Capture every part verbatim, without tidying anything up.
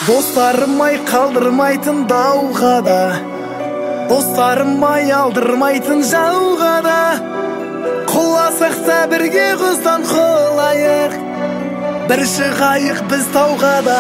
Достарым-ай қалдырмайтын дауға да, достарым-ай алдырмайтын жауға да, құласақ та бірге құздан құлайық, бір шығайық біз тауға да.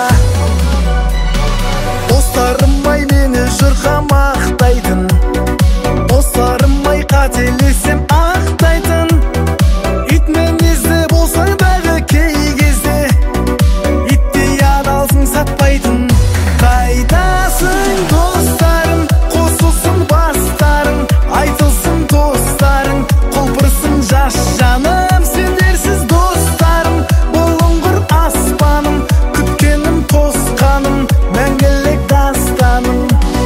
Достарым-ай мені жұрға мақтайтын, достарым-ай қателесем ақтайтын, ит мінезді болсаң дағы кей кезде, иттей адалсың сатпайтын. Қайдасың достарым, қосылсын бастарың, айтылсын достарың, құлпырсын жас жаным, сендерсіз достарым, бұлыңғыр аспаным, күткенім тосқаным, мәңгілік дастаным.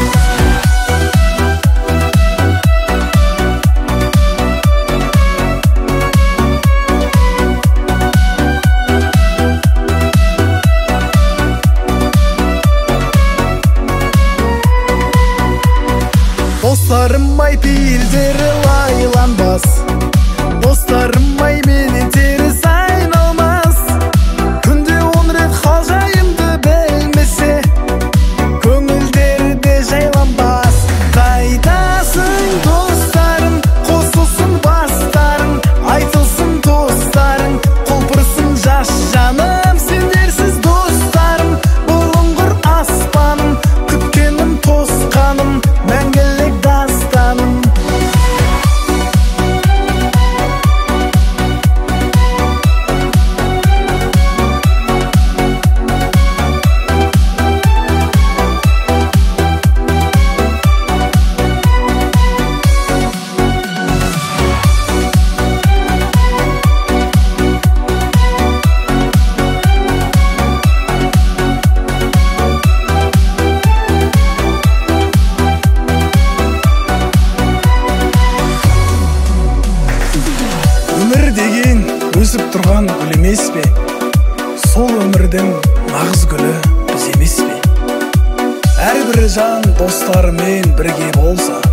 Достарым-ай пейілдері лайланбас, достарым-ай менен теріс айналмас, күнде он рет хал жайымды білмесе, көңілдері де жайланбас. Қайдасың достарым, қосылсын бастарың, айтылсын достарың, құлпырсын жас жаным, сендерсіз достарым, бұлыңғыр аспаным, күткенім тосқаным, мәңгілік дастаным. Өмір деген өсіп тұрған гүл емес пе? Сол өмірдің нағыз гүлі біз емес пе? Әрбір жан достарымен бірге болса,